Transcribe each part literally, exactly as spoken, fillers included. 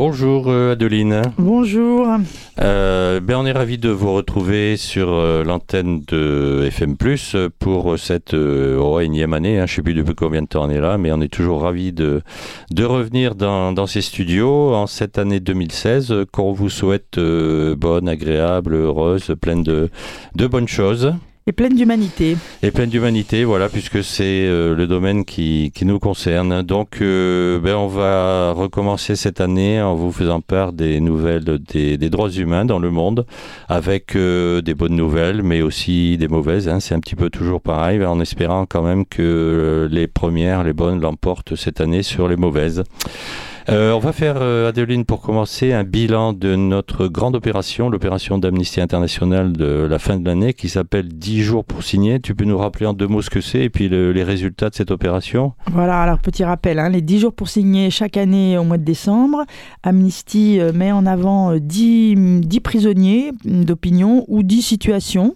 Bonjour euh, Adeline. Bonjour. Euh, ben on est ravis de vous retrouver sur euh, l'antenne de F M plus, pour cette euh, oh, énième année. Hein. Je ne sais plus depuis combien de temps on est là, mais on est toujours ravis de, de revenir dans, dans ces studios en cette année deux mille seize, qu'on vous souhaite euh, bonne, agréable, heureuse, pleine de, de bonnes choses. Et pleine d'humanité. Et pleine d'humanité, voilà, puisque c'est euh, le domaine qui, qui nous concerne. Donc, euh, ben, on va recommencer cette année en vous faisant part des nouvelles des, des droits humains dans le monde, avec euh, des bonnes nouvelles, mais aussi des mauvaises. Hein, c'est un petit peu toujours pareil, en espérant quand même que euh, les premières, les bonnes, l'emportent cette année sur les mauvaises. Euh, on va faire, euh, Adeline, pour commencer, un bilan de notre grande opération, l'opération d'Amnesty International de la fin de l'année, qui s'appelle dix jours pour signer. Tu peux nous rappeler en deux mots ce que c'est et puis le, les résultats de cette opération ? Voilà, alors petit rappel, hein, les dix jours pour signer chaque année au mois de décembre. Amnesty euh, met en avant euh, dix, dix prisonniers d'opinion ou dix situations.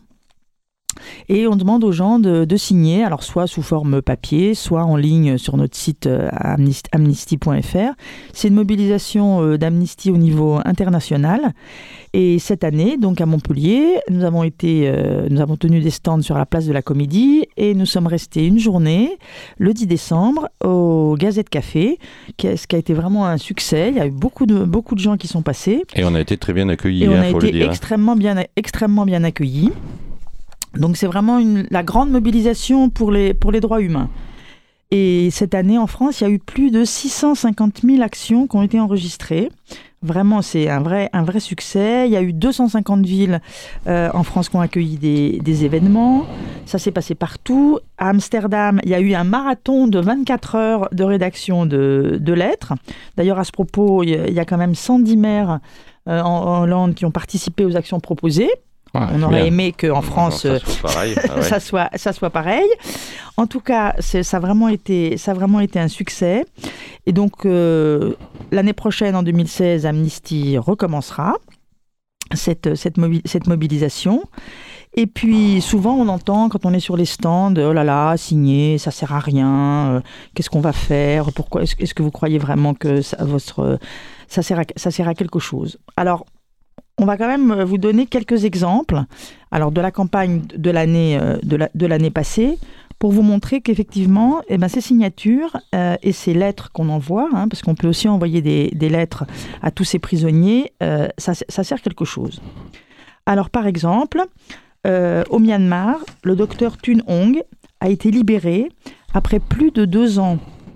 Et on demande aux gens de, de signer, alors soit sous forme papier, soit en ligne sur notre site euh, amnesty point f r. C'est une mobilisation euh, d'Amnesty au niveau international. Et cette année, donc à Montpellier, nous avons été, euh, nous avons tenu des stands sur la place de la Comédie et nous sommes restés une journée, le dix décembre, au Gazette Café, qui a, ce qui a été vraiment un succès. Il y a eu beaucoup de, beaucoup de gens qui sont passés. Et on a été très bien accueillis, et on hein, a faut été le dire. extrêmement bien, extrêmement bien accueillis. Donc c'est vraiment une, la grande mobilisation pour les, pour les droits humains. Et cette année en France, il y a eu plus de six cent cinquante mille actions qui ont été enregistrées. Vraiment, c'est un vrai, un vrai succès. Il y a eu deux cent cinquante villes euh, en France qui ont accueilli des, des événements. Ça s'est passé partout. À Amsterdam, il y a eu un marathon de vingt-quatre heures de rédaction de, de lettres. D'ailleurs, à ce propos, il y a quand même cent dix maires euh, en, en Hollande qui ont participé aux actions proposées. Ah, on aurait bien aimé qu'en France, non, ça, soit pareil. Ah ouais. ça, soit, ça soit pareil. En tout cas, c'est, ça, a vraiment été, ça a vraiment été un succès. Et donc, euh, l'année prochaine, en deux mille seize, Amnesty recommencera cette, cette, mobi- cette mobilisation. Et puis, souvent, on entend, quand on est sur les stands, « Oh là là, signer, ça ne sert à rien. Euh, qu'est-ce qu'on va faire ? Pourquoi, est-ce, est-ce que vous croyez vraiment que ça, votre, ça, sert à, ça sert à quelque chose ?» Alors, on va quand même vous donner quelques exemples alors, de la campagne de l'année, de la, de l'année passée pour vous montrer qu'effectivement, eh ben, ces signatures euh, et ces lettres qu'on envoie, hein, parce qu'on peut aussi envoyer des, des lettres à tous ces prisonniers, euh, ça, ça sert quelque chose. Alors, par exemple, euh, au Myanmar, le docteur Thun Ong a été libéré après plus de deux ans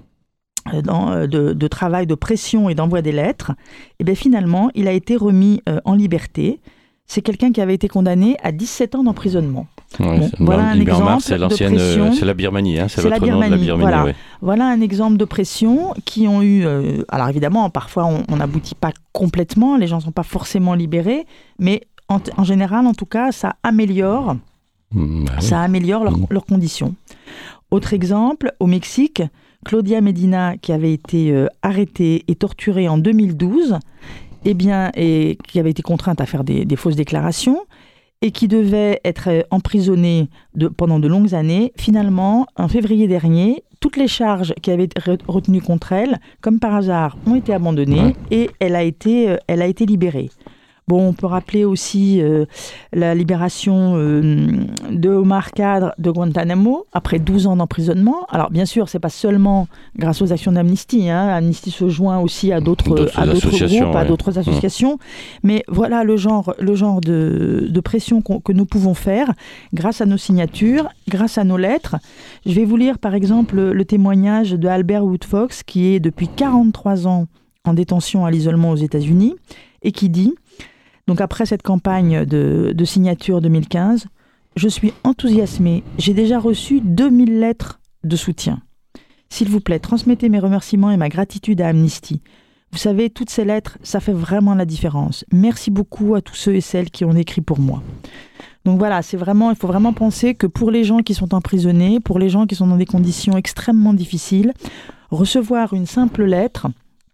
Dans, de, de travail, de pression et d'envoi des lettres, et bien finalement, il a été remis euh, en liberté. C'est quelqu'un qui avait été condamné à dix-sept ans d'emprisonnement. Ouais, bon, voilà un exemple c'est de pression. C'est la Birmanie, hein, c'est, c'est l'autre la Birmanie, nom de la Birmanie. Voilà. Ouais. voilà un exemple de pression qui ont eu... Euh, alors évidemment, parfois, on n'aboutit pas complètement, les gens ne sont pas forcément libérés, mais en, en général, en tout cas, ça améliore, mmh, bah oui. ça améliore leur, mmh. leurs conditions. Autre exemple, au Mexique, Claudia Medina, qui avait été euh, arrêtée et torturée en deux mille douze, eh bien, et qui avait été contrainte à faire des, des fausses déclarations, et qui devait être emprisonnée de, pendant de longues années, finalement, en février dernier, toutes les charges qui avaient été retenues contre elle, comme par hasard, ont été abandonnées, ouais. et elle a été, euh, elle a été libérée. Bon, on peut rappeler aussi euh, la libération euh, de Omar Khadr de Guantanamo après douze ans d'emprisonnement. Alors, bien sûr, ce n'est pas seulement grâce aux actions d'Amnesty. Hein. Amnesty se joint aussi à d'autres, d'autres, à d'autres groupes, ouais. à d'autres associations. Mmh. Mais voilà le genre, le genre de, de pression que nous pouvons faire grâce à nos signatures, grâce à nos lettres. Je vais vous lire, par exemple, le, le témoignage de Albert Woodfox, qui est depuis quarante-trois ans en détention à l'isolement aux États-Unis, et qui dit... Donc après cette campagne de, de signature deux mille quinze, je suis enthousiasmée. J'ai déjà reçu deux mille lettres de soutien. S'il vous plaît, transmettez mes remerciements et ma gratitude à Amnesty. Vous savez, toutes ces lettres, ça fait vraiment la différence. Merci beaucoup à tous ceux et celles qui ont écrit pour moi. Donc voilà, c'est vraiment, il faut vraiment penser que pour les gens qui sont emprisonnés, pour les gens qui sont dans des conditions extrêmement difficiles, recevoir une simple lettre...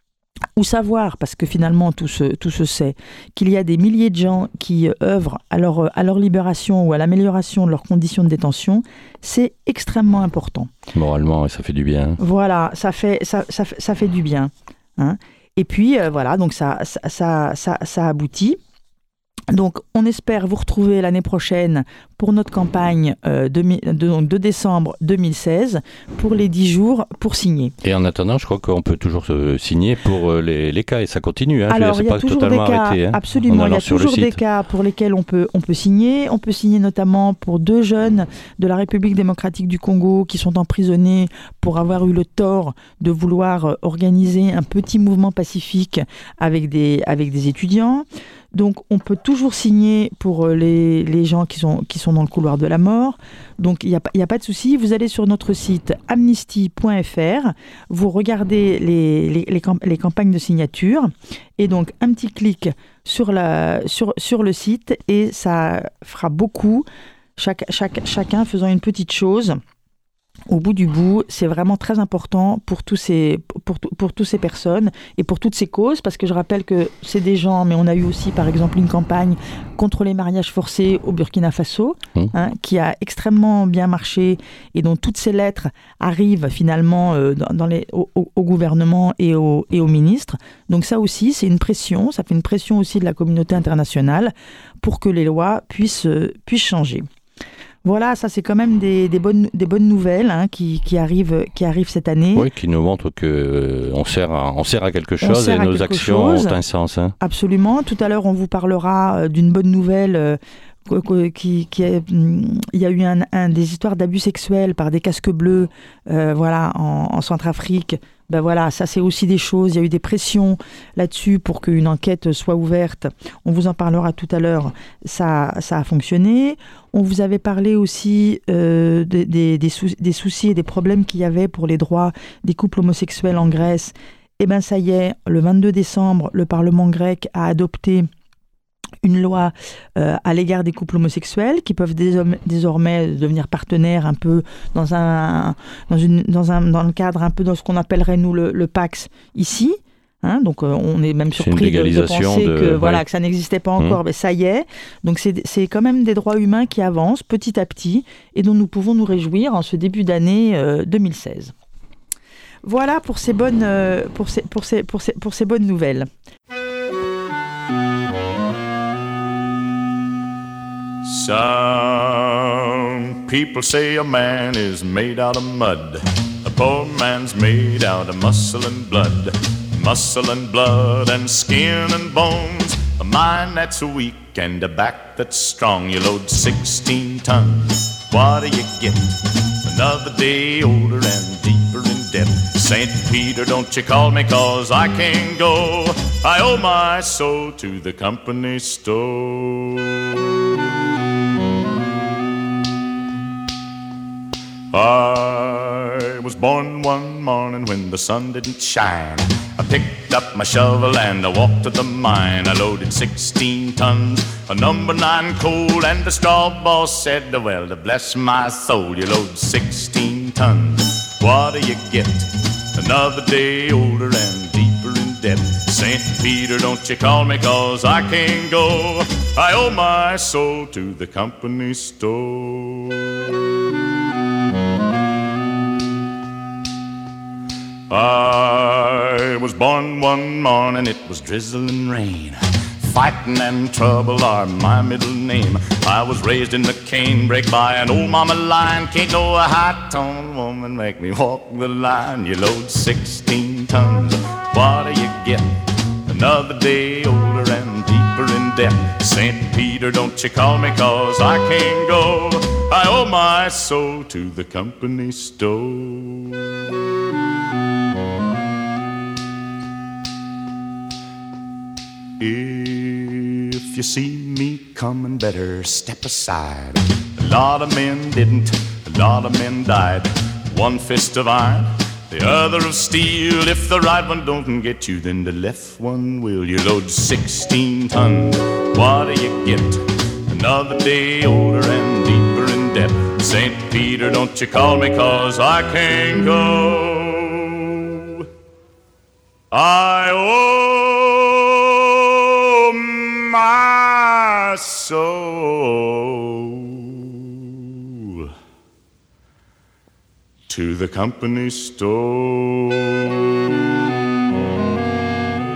ou savoir, parce que finalement tout se, tout se sait, qu'il y a des milliers de gens qui œuvrent à leur, à leur libération ou à l'amélioration de leurs conditions de détention, c'est extrêmement important. Moralement, ça fait du bien. Voilà, ça fait, ça, ça, ça fait du bien. Hein. Et puis euh, voilà, donc ça, ça, ça, ça, ça aboutit. Donc, on espère vous retrouver l'année prochaine pour notre campagne euh, de, de, de décembre deux mille seize pour les dix jours pour signer. Et en attendant, je crois qu'on peut toujours euh, signer pour euh, les, les cas et ça continue. Hein. Alors, je veux dire, il y a pas toujours totalement des cas, arrêté, hein, absolument, il y a toujours des cas pour lesquels on peut, on peut signer. On peut signer notamment pour deux jeunes de la République démocratique du Congo qui sont emprisonnés pour avoir eu le tort de vouloir organiser un petit mouvement pacifique avec des, avec des étudiants. Donc, on peut toujours signer pour les, les gens qui sont, qui sont dans le couloir de la mort. Donc, il n'y a, a pas de souci. Vous allez sur notre site amnesty point f r, vous regardez les, les, les, camp- les campagnes de signature et donc un petit clic sur, la, sur, sur le site et ça fera beaucoup, chaque, chaque, chacun faisant une petite chose. Au bout du bout, c'est vraiment très important pour, tous ces, pour, pour toutes ces personnes et pour toutes ces causes, parce que je rappelle que c'est des gens, mais on a eu aussi par exemple une campagne contre les mariages forcés au Burkina Faso, mmh. hein, qui a extrêmement bien marché et dont toutes ces lettres arrivent finalement euh, dans, dans les, au, au gouvernement et, au, et aux ministres. Donc ça aussi, c'est une pression, ça fait une pression aussi de la communauté internationale pour que les lois puissent, euh, puissent changer. Voilà, ça c'est quand même des, des, bonnes, des bonnes nouvelles hein, qui, qui, arrivent, qui arrivent cette année. Oui, qui nous montrent qu'on euh, sert, à, sert à quelque chose et nos actions chose. ont un sens. Hein. Absolument. Tout à l'heure, on vous parlera d'une bonne nouvelle. Euh, Qui, qui est, il y a eu un, un, des histoires d'abus sexuels par des casques bleus euh, voilà, en, en Centrafrique. Ben voilà, ça c'est aussi des choses. Il y a eu des pressions là-dessus pour qu'une enquête soit ouverte. On vous en parlera tout à l'heure. Ça, ça a fonctionné. On vous avait parlé aussi euh, des, des, des, sou- des soucis et des problèmes qu'il y avait pour les droits des couples homosexuels en Grèce. Eh bien ça y est, le vingt-deux décembre, le Parlement grec a adopté une loi euh, à l'égard des couples homosexuels qui peuvent désor- désormais devenir partenaires un peu dans, un, dans, une, dans, un, dans le cadre un peu dans ce qu'on appellerait nous le, le Pacs ici. Hein, donc euh, on est même surpris de, de penser de, que, ouais. voilà, que ça n'existait pas encore, mmh. mais ça y est. Donc c'est, c'est quand même des droits humains qui avancent petit à petit et dont nous pouvons nous réjouir en ce début d'année euh, deux mille seize. Voilà pour ces bonnes, euh, pour ces, pour ces, pour ces, pour ces bonnes nouvelles. Some people say a man is made out of mud. A poor man's made out of muscle and blood. Muscle and blood and skin and bones. A mind that's weak and a back that's strong. You load sixteen tons. What do you get? Another day older and deeper in debt. Saint Peter, don't you call me, cause I can't go. I owe my soul to the company store. I was born one morning when the sun didn't shine. I picked up my shovel and I walked to the mine. I loaded sixteen tons of number nine coal, and the straw boss said, well, to bless my soul, you load sixteen tons. What do you get? Another day older and deeper in debt. Saint Peter, don't you call me, cause I can't go. I owe my soul to the company store. I was born one morning, it was drizzling rain. Fighting and trouble are my middle name. I was raised in the canebrake by an old mama lion. Can't no high-toned woman make me walk the line. You load sixteen tons, what do you get? Another day older and deeper in debt. Saint Peter, don't you call me, cause I can't go. I owe my soul to the company store. If you see me coming, better step aside. A lot of men didn't, a lot of men died. One fist of iron, the other of steel. If the right one don't get you, then the left one will. You load sixteen tons, what do you get? Another day older and deeper in debt. Saint Peter, don't you call me, cause I can't go. I owe my soul to the company store.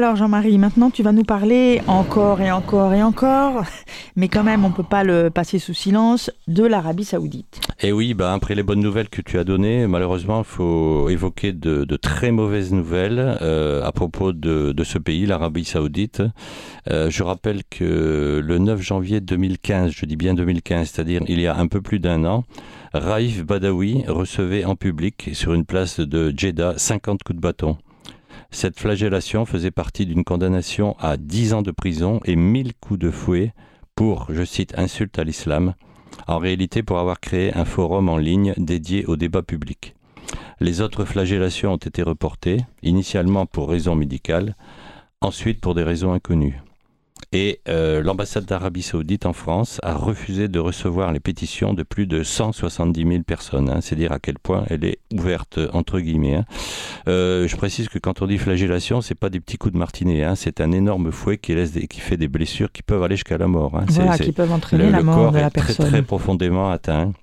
Alors Jean-Marie, maintenant tu vas nous parler encore et encore et encore, mais quand même on ne peut pas le passer sous silence, de l'Arabie Saoudite. Et oui, bah, après les bonnes nouvelles que tu as données, malheureusement il faut évoquer de, de très mauvaises nouvelles euh, à propos de, de ce pays, l'Arabie Saoudite. Euh, je rappelle que le neuf janvier deux mille quinze, je dis bien deux mille quinze, c'est-à-dire il y a un peu plus d'un an, Raif Badawi recevait en public sur une place de Jeddah cinquante coups de bâton. Cette flagellation faisait partie d'une condamnation à dix ans de prison et mille coups de fouet pour, je cite, insulte à l'islam, en réalité pour avoir créé un forum en ligne dédié au débat public. Les autres flagellations ont été reportées, initialement pour raisons médicales, ensuite pour des raisons inconnues. Et euh, l'ambassade d'Arabie Saoudite en France a refusé de recevoir les pétitions de plus de cent soixante-dix mille personnes. Hein. C'est dire à quel point elle est ouverte, entre guillemets. Hein. Euh, je précise que quand on dit flagellation, c'est pas des petits coups de martinet. Hein. C'est un énorme fouet qui, laisse des, qui fait des blessures qui peuvent aller jusqu'à la mort. Hein. Voilà, c'est, qui c'est, peuvent entraîner le, la le mort corps de la est personne. Très, très profondément atteint.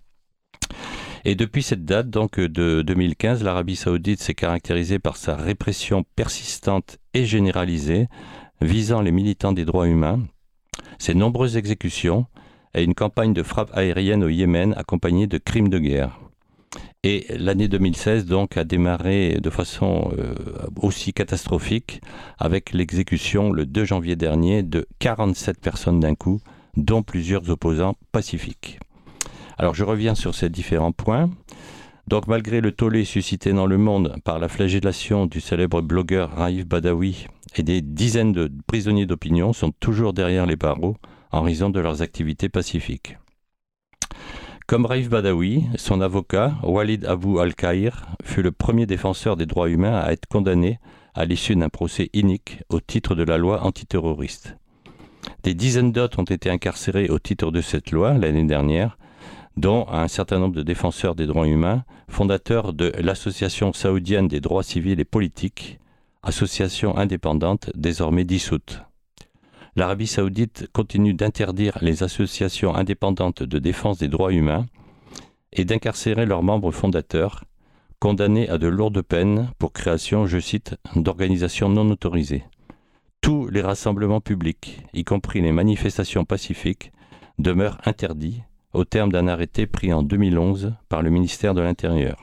Et depuis cette date, donc de deux mille quinze, l'Arabie Saoudite s'est caractérisée par sa répression persistante et généralisée visant les militants des droits humains, ses nombreuses exécutions et une campagne de frappe aérienne au Yémen accompagnée de crimes de guerre. Et l'année deux mille seize donc a démarré de façon euh, aussi catastrophique avec l'exécution le deux janvier dernier de quarante-sept personnes d'un coup, dont plusieurs opposants pacifiques. Alors je reviens sur ces différents points. Donc malgré le tollé suscité dans le monde par la flagellation du célèbre blogueur Raif Badawi et des dizaines de prisonniers d'opinion sont toujours derrière les barreaux en raison de leurs activités pacifiques. Comme Raif Badawi, son avocat, Walid Abou Al-Kahir, fut le premier défenseur des droits humains à être condamné à l'issue d'un procès inique au titre de la loi antiterroriste. Des dizaines d'autres ont été incarcérés au titre de cette loi l'année dernière, dont un certain nombre de défenseurs des droits humains, fondateurs de l'Association saoudienne des droits civils et politiques, association indépendante désormais dissoute. L'Arabie Saoudite continue d'interdire les associations indépendantes de défense des droits humains et d'incarcérer leurs membres fondateurs, condamnés à de lourdes peines pour création, je cite, d'organisations non autorisées. Tous les rassemblements publics, y compris les manifestations pacifiques, demeurent interdits au terme d'un arrêté pris en deux mille onze par le ministère de l'Intérieur.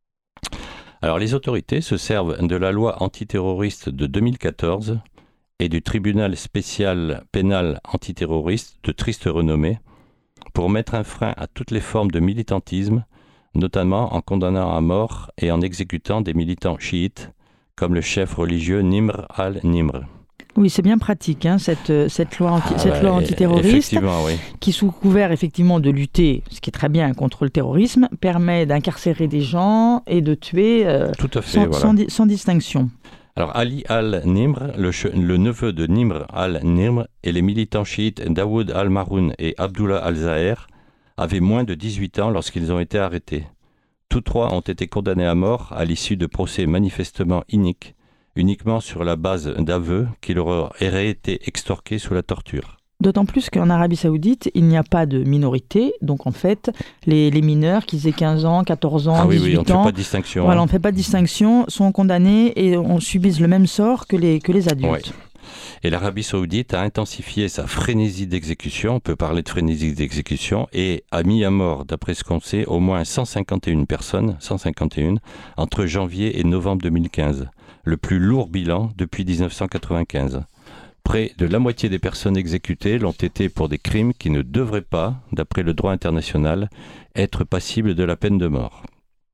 Alors les autorités se servent de la loi antiterroriste de deux mille quatorze et du tribunal spécial pénal antiterroriste de triste renommée pour mettre un frein à toutes les formes de militantisme, notamment en condamnant à mort et en exécutant des militants chiites comme le chef religieux Nimr al-Nimr. Oui, c'est bien pratique, hein, cette, cette loi, anti, ah cette bah, loi antiterroriste oui. qui, sous couvert effectivement de lutter, ce qui est très bien, contre le terrorisme, permet d'incarcérer des gens et de tuer euh, Tout à fait, sans, voilà. sans, sans distinction. Alors Ali al-Nimr, le, le neveu de Nimr al-Nimr, et les militants chiites Daoud al-Maroun et Abdullah al-Zahir avaient moins de dix-huit ans lorsqu'ils ont été arrêtés. Tous trois ont été condamnés à mort à l'issue de procès manifestement iniques, uniquement sur la base d'aveux qui leur auraient été extorqués sous la torture. D'autant plus qu'en Arabie Saoudite, il n'y a pas de minorité. Donc en fait, les, les mineurs, qu'ils aient quinze ans, quatorze ans, ah oui, dix-huit oui, on ans, ne fait pas de distinction. Voilà, hein. on ne fait pas de distinction, sont condamnés et on subit le même sort que les, que les adultes. Ouais. Et l'Arabie Saoudite a intensifié sa frénésie d'exécution, on peut parler de frénésie d'exécution, et a mis à mort, d'après ce qu'on sait, au moins cent cinquante et une personnes, cent cinquante et une, entre janvier et novembre deux mille quinze. Le plus lourd bilan depuis dix-neuf cent quatre-vingt-quinze. Près de la moitié des personnes exécutées l'ont été pour des crimes qui ne devraient pas, d'après le droit international, être passibles de la peine de mort.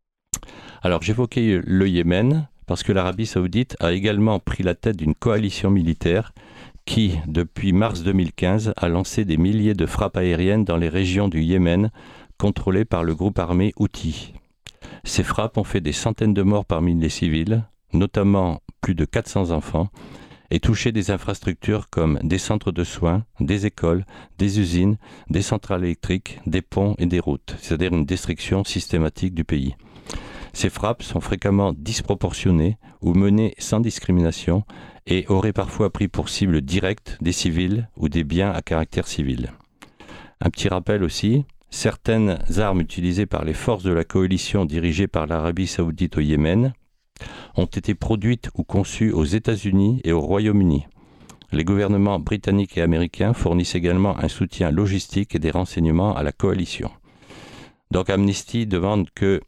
Alors j'évoquais le Yémen parce que l'Arabie Saoudite a également pris la tête d'une coalition militaire qui, depuis mars deux mille quinze, a lancé des milliers de frappes aériennes dans les régions du Yémen contrôlées par le groupe armé Houthi. Ces frappes ont fait des centaines de morts parmi les civils, notamment plus de quatre cents enfants, et touché des infrastructures comme des centres de soins, des écoles, des usines, des centrales électriques, des ponts et des routes, c'est-à-dire une destruction systématique du pays. Ces frappes sont fréquemment disproportionnées ou menées sans discrimination et auraient parfois pris pour cible directe des civils ou des biens à caractère civil. Un petit rappel aussi, certaines armes utilisées par les forces de la coalition dirigée par l'Arabie Saoudite au Yémen, ont été produites ou conçues aux États-Unis et au Royaume-Uni. Les gouvernements britanniques et américains fournissent également un soutien logistique et des renseignements à la coalition. Donc Amnesty demande que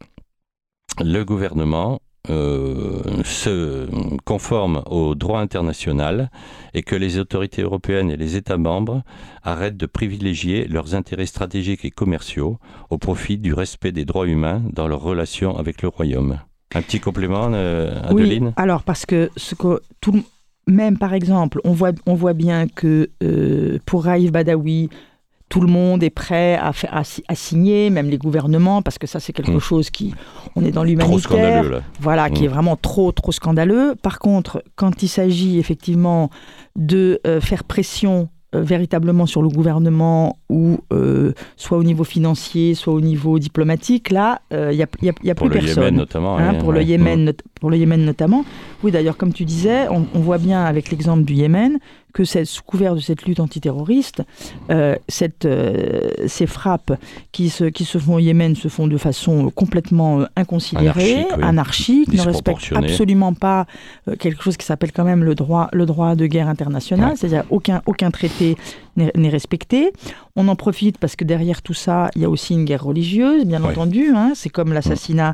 le gouvernement euh, se conforme au droit international et que les autorités européennes et les États membres arrêtent de privilégier leurs intérêts stratégiques et commerciaux au profit du respect des droits humains dans leurs relations avec le Royaume. Un petit complément, euh, Adeline ? Oui, alors parce que, ce que tout, même par exemple, on voit, on voit bien que euh, pour Raif Badawi, tout le monde est prêt à, faire, à, à signer, même les gouvernements, parce que ça, c'est quelque mmh. chose qui... On est dans l'humanitaire. Trop scandaleux, là. Voilà, mmh. qui est vraiment trop, trop scandaleux. Par contre, quand il s'agit effectivement de euh, faire pression euh, véritablement sur le gouvernement, ou euh, soit au niveau financier, soit au niveau diplomatique, là, il euh, n'y a, y a, y a plus pour personne. Le Yémen, notamment. Hein, oui, pour, ouais. le Yémen, mmh. not- pour le Yémen notamment. Oui, d'ailleurs, comme tu disais, on, on voit bien avec l'exemple du Yémen que c'est sous couvert de cette lutte antiterroriste, euh, cette, euh, ces frappes qui se, qui se font au Yémen se font de façon complètement inconsidérée, anarchique, oui. anarchique ne respectent absolument pas euh, quelque chose qui s'appelle quand même le droit, le droit de guerre international, ouais. c'est-à-dire aucun, aucun traité n'est, n'est respecté. On en profite parce que derrière tout ça, il y a aussi une guerre religieuse, bien ouais. entendu. Hein, c'est comme l'assassinat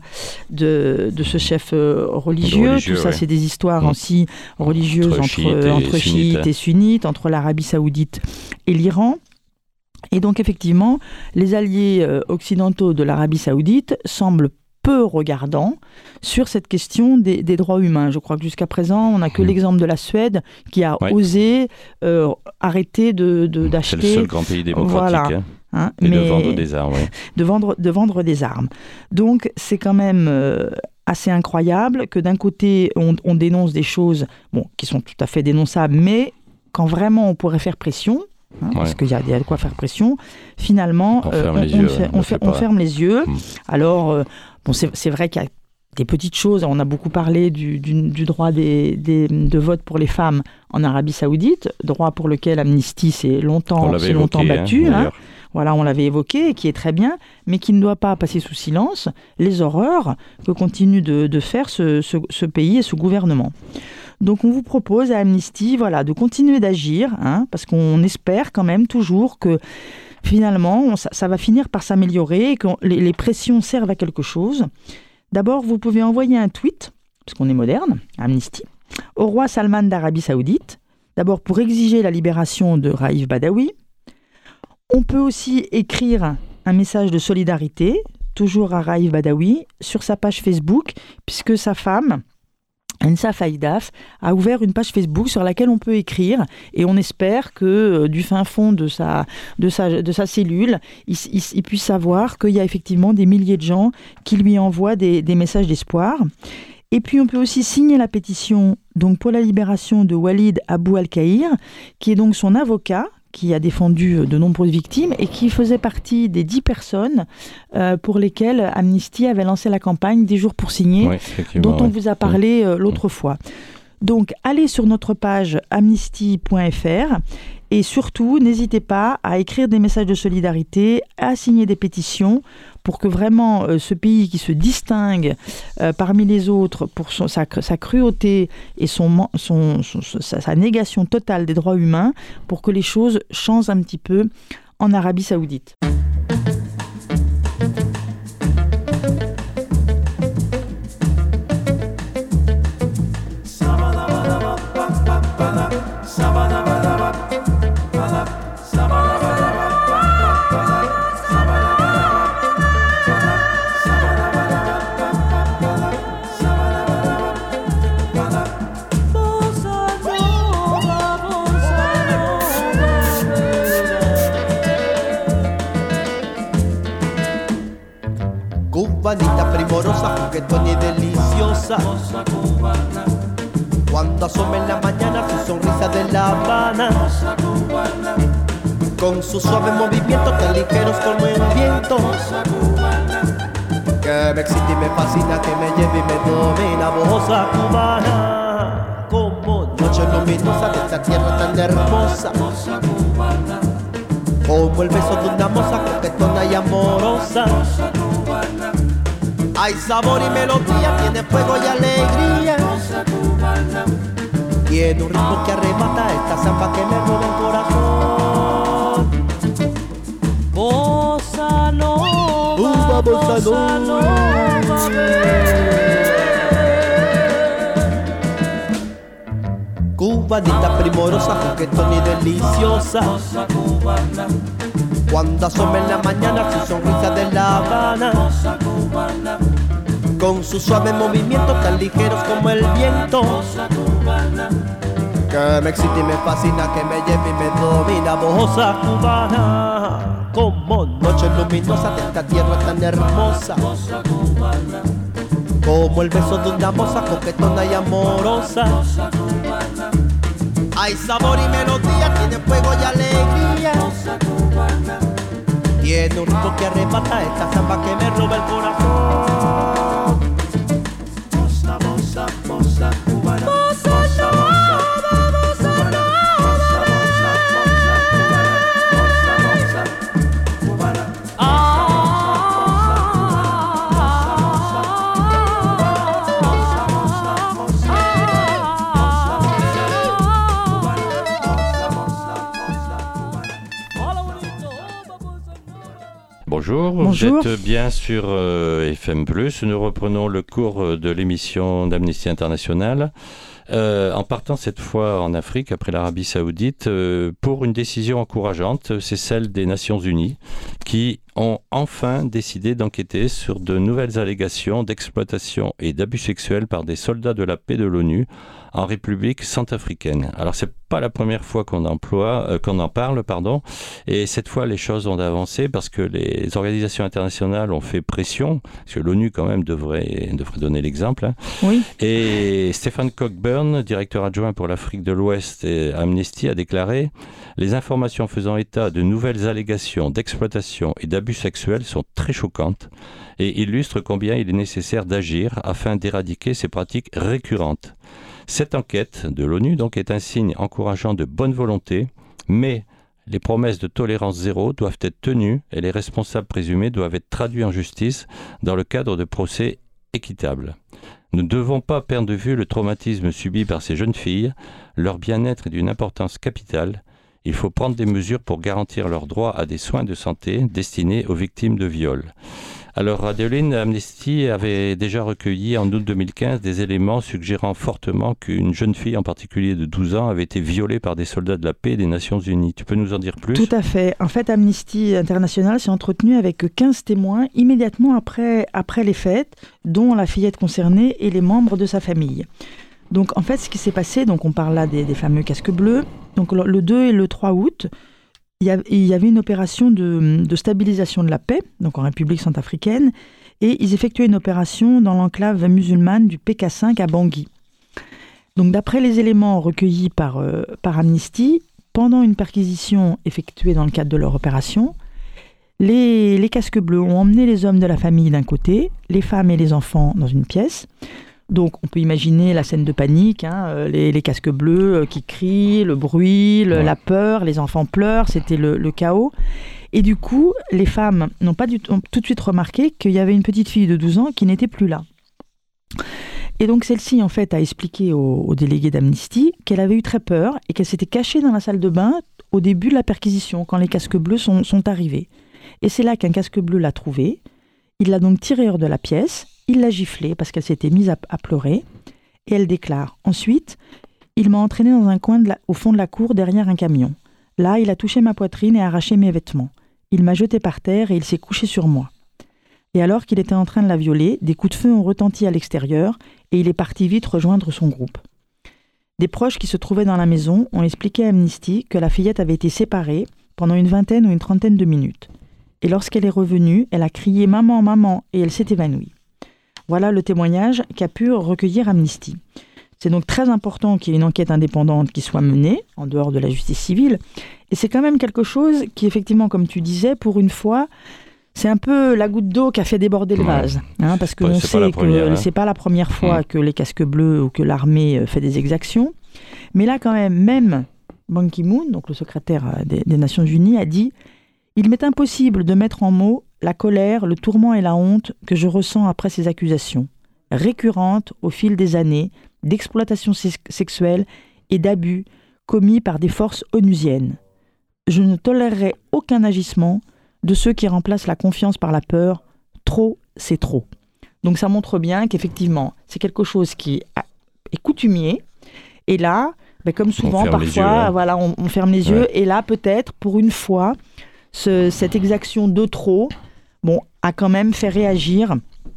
de, de ce chef euh, religieux. religieux. Tout ça, ouais. c'est des histoires mmh. aussi religieuses entre, entre chiites et, entre chiites et sunnites, entre l'Arabie saoudite et l'Iran. Et donc, effectivement, les alliés euh, occidentaux de l'Arabie saoudite semblent peu regardants sur cette question des, des droits humains. Je crois que jusqu'à présent, on n'a que mmh. l'exemple de la Suède qui a ouais. osé euh, arrêter de, de, d'acheter... C'est le seul grand pays démocratique. Voilà. Hein. Hein, et mais de vendre des armes, oui. De vendre, de vendre des armes. Donc, c'est quand même euh, assez incroyable que d'un côté, on, on dénonce des choses bon, qui sont tout à fait dénonçables, mais quand vraiment on pourrait faire pression, hein, ouais. parce qu'il y a, y a de quoi faire pression, finalement, on, euh, ferme, on, les on, yeux, fait, on, on, fait, on ferme les yeux. Hum. Alors, euh, bon, c'est, c'est vrai qu'il y a des petites choses. On a beaucoup parlé du, du, du droit des, des, de vote pour les femmes en Arabie Saoudite, droit pour lequel Amnesty s'est longtemps, s'est longtemps évoqué, battu. Hein, hein. Voilà, on l'avait évoqué, qui est très bien, mais qui ne doit pas passer sous silence les horreurs que continue de, de faire ce, ce, ce pays et ce gouvernement. Donc on vous propose à Amnesty voilà, de continuer d'agir, hein, parce qu'on espère quand même toujours que finalement on, ça, ça va finir par s'améliorer et que les, les pressions servent à quelque chose. D'abord, vous pouvez envoyer un tweet, parce qu'on est moderne, Amnesty, au roi Salman d'Arabie Saoudite, d'abord pour exiger la libération de Raif Badawi. On peut aussi écrire un message de solidarité, toujours à Raif Badawi, sur sa page Facebook, puisque sa femme, Ensaf Haïdaf, a ouvert une page Facebook sur laquelle on peut écrire, et on espère que euh, du fin fond de sa, de sa, de sa cellule, il, il, il puisse savoir qu'il y a effectivement des milliers de gens qui lui envoient des, des messages d'espoir. Et puis on peut aussi signer la pétition donc, pour la libération de Walid Abou Al-Kahir, qui est donc son avocat, qui a défendu de nombreuses victimes et qui faisait partie des dix personnes euh, pour lesquelles Amnesty avait lancé la campagne dix jours pour signer, oui, dont on oui. vous a parlé euh, l'autre oui. fois. Donc, allez sur notre page amnesty point f r et surtout, n'hésitez pas à écrire des messages de solidarité, à signer des pétitions pour que vraiment euh, ce pays qui se distingue euh, parmi les autres pour son, sa, sa cruauté et son, son, son, sa, sa négation totale des droits humains, pour que les choses changent un petit peu en Arabie Saoudite. Cubanita primorosa, juguetona y deliciosa. Cuando asoma en la mañana su sonrisa de La Habana, con sus suaves movimientos tan ligeros como el viento, que me excita y me fascina, que me lleva y me domina. Bossa cubana, como noche luminosa de esta tierra tan hermosa, como el beso de una moza coquetona y amorosa. Hay sabor y melodía, tiene fuego y alegría. Tiene un ritmo que arrebata esta samba que me roba el corazón. Bossa nova, bossa nova, cubanita primorosa, juguetona y deliciosa. Cuando asoma en la mañana su sonrisa de La Habana, con sus suaves movimientos tan ligeros como el viento, que me excita y me fascina, que me lleva y me domina. Bossa cubana, como noche luminosa de esta tierra tan hermosa, como el beso de una moza coquetona y amorosa. Hay sabor y melodía, tiene fuego y alegría. Tiene un ritmo que arrebata esta samba que me roba el corazón. Bossa, bossa, bossa cubana. Bossa nova, bossa nova, bossa cubana. Bonjour, Bonjour, vous êtes bien sur euh, F M plus. Nous reprenons le cours de l'émission d'Amnesty International. Euh, en partant cette fois en Afrique, après l'Arabie Saoudite, euh, pour une décision encourageante, c'est celle des Nations Unies qui ont enfin décidé d'enquêter sur de nouvelles allégations d'exploitation et d'abus sexuels par des soldats de la paix de l'ONU en République centrafricaine. Alors c'est pas la première fois qu'on emploie, euh, qu'on en parle, pardon, et cette fois les choses ont avancé parce que les organisations internationales ont fait pression, parce que l'ONU quand même devrait, devrait donner l'exemple. Hein. Oui. Et Stephen Cockburn, directeur adjoint pour l'Afrique de l'Ouest et Amnesty, a déclaré « Les informations faisant état de nouvelles allégations d'exploitation et d'abus sexuels sont très choquantes et illustrent combien il est nécessaire d'agir afin d'éradiquer ces pratiques récurrentes. » Cette enquête de l'ONU donc est un signe encourageant de bonne volonté, mais les promesses de tolérance zéro doivent être tenues et les responsables présumés doivent être traduits en justice dans le cadre de procès équitables. Nous ne devons pas perdre de vue le traumatisme subi par ces jeunes filles. Leur bien-être est d'une importance capitale. Il faut prendre des mesures pour garantir leur droit à des soins de santé destinés aux victimes de viol. Alors, Adeline, Amnesty avait déjà recueilli en août deux mille quinze des éléments suggérant fortement qu'une jeune fille, en particulier de douze ans, avait été violée par des soldats de la paix des Nations Unies. Tu peux nous en dire plus ? Tout à fait. En fait, Amnesty International s'est entretenu avec quinze témoins immédiatement après, après les fêtes, dont la fillette concernée et les membres de sa famille. Donc, en fait, ce qui s'est passé, donc on parle là des, des fameux casques bleus. Donc, le deux et le trois août, il y avait une opération de, de stabilisation de la paix, donc en République centrafricaine, et ils effectuaient une opération dans l'enclave musulmane du P K cinq à Bangui. Donc d'après les éléments recueillis par, euh, par Amnesty, pendant une perquisition effectuée dans le cadre de leur opération, les, les casques bleus ont emmené les hommes de la famille d'un côté, les femmes et les enfants dans une pièce. Donc on peut imaginer la scène de panique, hein, les, les casques bleus qui crient, le bruit, le, ouais. la peur, les enfants pleurent, c'était le, le chaos. Et du coup, les femmes n'ont pas du, ont tout de suite remarqué qu'il y avait une petite fille de douze ans qui n'était plus là. Et donc celle-ci, en fait, a expliqué au, au délégué d'Amnesty qu'elle avait eu très peur et qu'elle s'était cachée dans la salle de bain au début de la perquisition, quand les casques bleus sont, sont arrivés. Et c'est là qu'un casque bleu l'a trouvée. Il l'a donc tirée hors de la pièce. Il l'a giflée parce qu'elle s'était mise à, à pleurer. Et elle déclare « Ensuite, il m'a entraînée dans un coin de la, au fond de la cour derrière un camion. Là, il a touché ma poitrine et arraché mes vêtements. Il m'a jetée par terre et il s'est couché sur moi. Et alors qu'il était en train de la violer, des coups de feu ont retenti à l'extérieur et il est parti vite rejoindre son groupe. » Des proches qui se trouvaient dans la maison ont expliqué à Amnesty que la fillette avait été séparée pendant une vingtaine ou une trentaine de minutes. Et lorsqu'elle est revenue, elle a crié « Maman, maman » et elle s'est évanouie. Voilà le témoignage qu'a pu recueillir Amnesty. C'est donc très important qu'il y ait une enquête indépendante qui soit menée, en dehors de la justice civile. Et c'est quand même quelque chose qui, effectivement, comme tu disais, pour une fois, c'est un peu la goutte d'eau qui a fait déborder le vase. Hein, parce qu'on sait que hein. c'est pas la première fois mmh. que les casques bleus ou que l'armée fait des exactions. Mais là, quand même, même Ban Ki-moon, donc le secrétaire des, des Nations Unies, a dit « Il m'est impossible de mettre en mots la colère, le tourment et la honte que je ressens après ces accusations, récurrentes au fil des années, d'exploitation sexuelle et d'abus commis par des forces onusiennes. Je ne tolérerai aucun agissement de ceux qui remplacent la confiance par la peur. Trop, c'est trop. Donc ça montre bien qu'effectivement, c'est quelque chose qui est coutumier. Et là, ben comme souvent, parfois, yeux, hein. voilà, on, on ferme les ouais. yeux. Et là, peut-être, pour une fois, ce, cette exaction de trop, bon, a quand même fait réagir,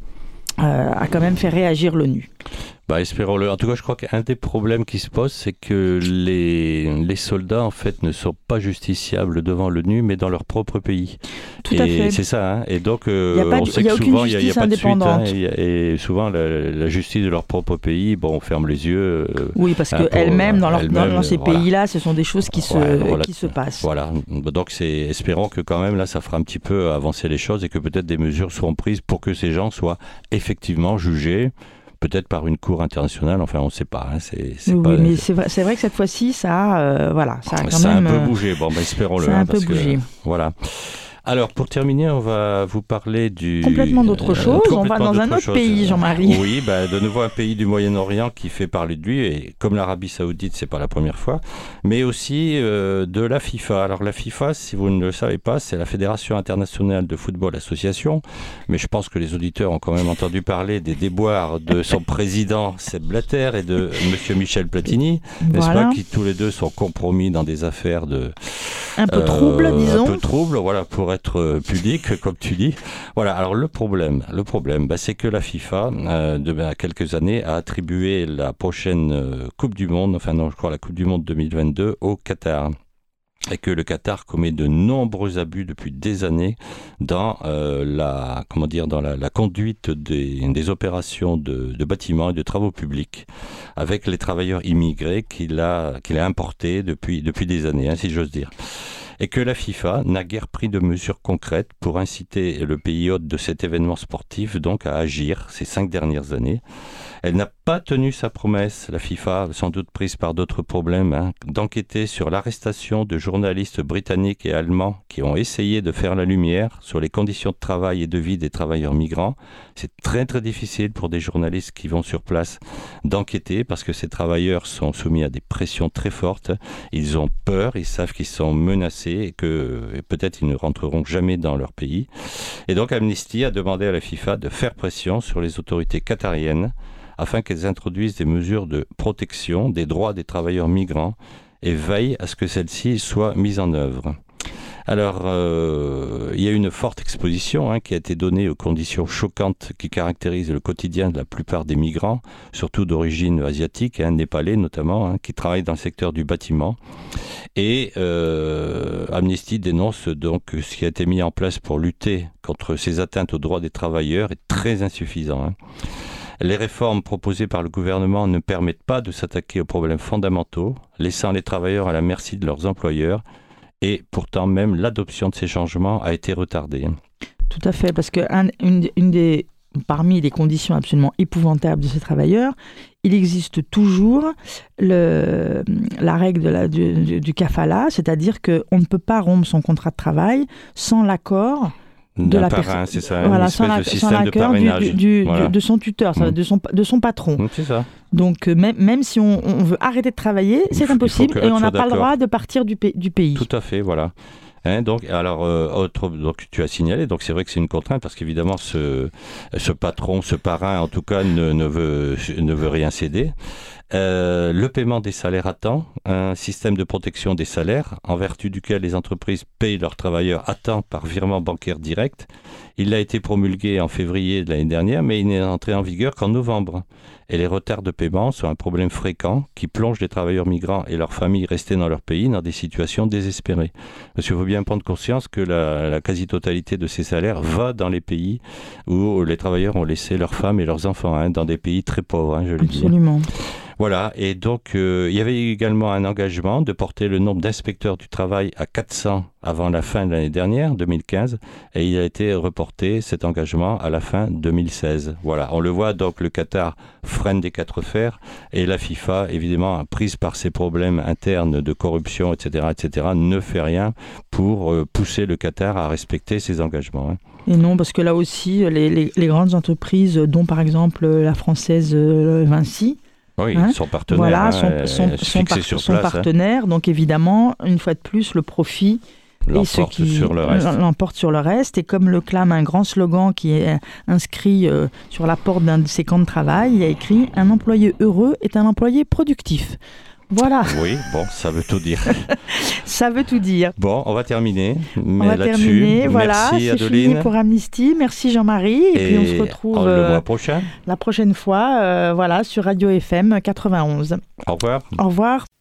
euh, a quand même fait réagir l'ONU. Bah, espérons-le. En tout cas, je crois qu'un des problèmes qui se pose, c'est que les, les soldats, en fait, ne sont pas justiciables devant l'ONU, mais dans leur propre pays. Tout et à fait. C'est ça. Hein. Et donc, euh, on sait que souvent, il n'y a, a pas de suite. Hein, et, et souvent, la, la justice de leur propre pays, bon, on ferme les yeux. Euh, oui, parce qu'elles-mêmes, dans, leur, elles-mêmes, dans ces voilà. pays-là, ce sont des choses qui se, ouais, voilà, qui se passent. Voilà. Donc, c'est, espérons que quand même, là, ça fera un petit peu avancer les choses et que peut-être des mesures seront prises pour que ces gens soient effectivement jugés. Peut-être par une cour internationale, enfin on ne sait pas. Hein, c'est, c'est oui, pas, mais c'est vrai, c'est vrai que cette fois-ci, ça, euh, voilà, ça a quand ça même... a un peu bougé, bon, ben, espérons-le. Ça a hein, un peu parce bougé. Que, voilà. Alors, pour terminer, on va vous parler du... Complètement d'autre chose. Euh, complètement on va dans un autre chose. pays, Jean-Marie. Oui, bah, de nouveau un pays du Moyen-Orient qui fait parler de lui. Et comme l'Arabie Saoudite, c'est pas la première fois. Mais aussi euh, de la FIFA. Alors, la FIFA, si vous ne le savez pas, c'est la Fédération Internationale de Football Association. Mais je pense que les auditeurs ont quand même entendu parler des déboires de son président, Sepp Blatter, et de monsieur Michel Platini. N'est-ce voilà. pas, qui tous les deux sont compromis dans des affaires de... Un peu euh, trouble, disons. Un peu trouble, voilà, pour être pudique, comme tu dis. Voilà, alors le problème, le problème bah, c'est que la FIFA, euh, de bah, quelques années, a attribué la prochaine euh, Coupe du Monde, enfin non, je crois la Coupe du Monde deux mille vingt-deux, au Qatar. Et que le Qatar commet de nombreux abus depuis des années dans euh, la comment dire dans la, la conduite des, des opérations de, de bâtiments et de travaux publics avec les travailleurs immigrés qu'il a qu'il a importés depuis depuis des années, hein, si j'ose dire. Et que la FIFA n'a guère pris de mesures concrètes pour inciter le pays hôte de cet événement sportif donc à agir ces cinq dernières années. Elle n'a pas tenu sa promesse, la FIFA, sans doute prise par d'autres problèmes, hein, d'enquêter sur l'arrestation de journalistes britanniques et allemands qui ont essayé de faire la lumière sur les conditions de travail et de vie des travailleurs migrants. C'est très très difficile pour des journalistes qui vont sur place d'enquêter parce que ces travailleurs sont soumis à des pressions très fortes. Ils ont peur, ils savent qu'ils sont menacés et que et peut-être ils ne rentreront jamais dans leur pays. Et donc Amnesty a demandé à la FIFA de faire pression sur les autorités qatariennes afin qu'elles introduisent des mesures de protection des droits des travailleurs migrants et veillent à ce que celles-ci soient mises en œuvre. Alors, euh, il y a une forte exposition hein, qui a été donnée aux conditions choquantes qui caractérisent le quotidien de la plupart des migrants, surtout d'origine asiatique, hein, népalais notamment, hein, qui travaillent dans le secteur du bâtiment. Et euh, Amnesty dénonce donc que ce qui a été mis en place pour lutter contre ces atteintes aux droits des travailleurs est très insuffisant. Hein. Les réformes proposées par le gouvernement ne permettent pas de s'attaquer aux problèmes fondamentaux, laissant les travailleurs à la merci de leurs employeurs. Et pourtant, même l'adoption de ces changements a été retardée. Tout à fait, parce que un, une, une des, parmi les conditions absolument épouvantables de ces travailleurs, il existe toujours le, la règle de la, du, du, du kafala, c'est-à-dire qu'on ne peut pas rompre son contrat de travail sans l'accord de D'un la parrain, personne, c'est ça, voilà, une espèce sans, de système de l'accord parrainage. Du, du, voilà. de son tuteur, mmh. de, son, de son patron. Mmh, c'est ça. Donc même, même si on, on veut arrêter de travailler, c'est faut, impossible et on n'a pas d'accord. le droit de partir du, du pays. Tout à fait, voilà. Hein, donc, alors, euh, autre, donc, tu as signalé, donc c'est vrai que c'est une contrainte parce qu'évidemment, ce, ce patron, ce parrain, en tout cas, ne, ne, veut, ne veut rien céder. Euh, le paiement des salaires à temps, un système de protection des salaires en vertu duquel les entreprises payent leurs travailleurs à temps par virement bancaire direct. Il a été promulgué en février de l'année dernière, mais il n'est entré en vigueur qu'en novembre. Et les retards de paiement sont un problème fréquent qui plonge les travailleurs migrants et leurs familles restés dans leur pays dans des situations désespérées. Parce qu'il faut bien prendre conscience que la, la quasi-totalité de ces salaires va dans les pays où les travailleurs ont laissé leurs femmes et leurs enfants, hein, dans des pays très pauvres, hein, je le dis. Absolument. Voilà, et donc euh, il y avait également un engagement de porter le nombre d'inspecteurs du travail à quatre cents avant la fin de l'année dernière, deux mille quinze, et il a été reporté, cet engagement, à la fin deux mille seize. Voilà, on le voit, donc le Qatar freine des quatre fers, et la FIFA, évidemment, prise par ses problèmes internes de corruption, et cetera, et cetera, ne fait rien pour euh, pousser le Qatar à respecter ses engagements. Hein. Et non, parce que là aussi, les, les, les grandes entreprises, dont par exemple la française Vinci, oui, hein, son partenaire, voilà, son, hein, son, son, par, sur son place, partenaire. Hein. Donc évidemment, une fois de plus, le profit et ce qui sur le reste. l'emporte sur le reste. Et comme le clame un grand slogan qui est inscrit euh, sur la porte d'un de ses camps de travail, il y a écrit « Un employé heureux est un employé productif ». Voilà. Oui, bon, ça veut tout dire. Ça veut tout dire. Bon, on va terminer. Mais on va là-dessus, terminer, voilà. Merci c'est Adeline. Fini pour Amnesty. Merci Jean-Marie. Et, et puis on se retrouve le mois euh, prochain. La prochaine fois, euh, voilà, sur Radio F M quatre-vingt-onze. Au revoir. Au revoir.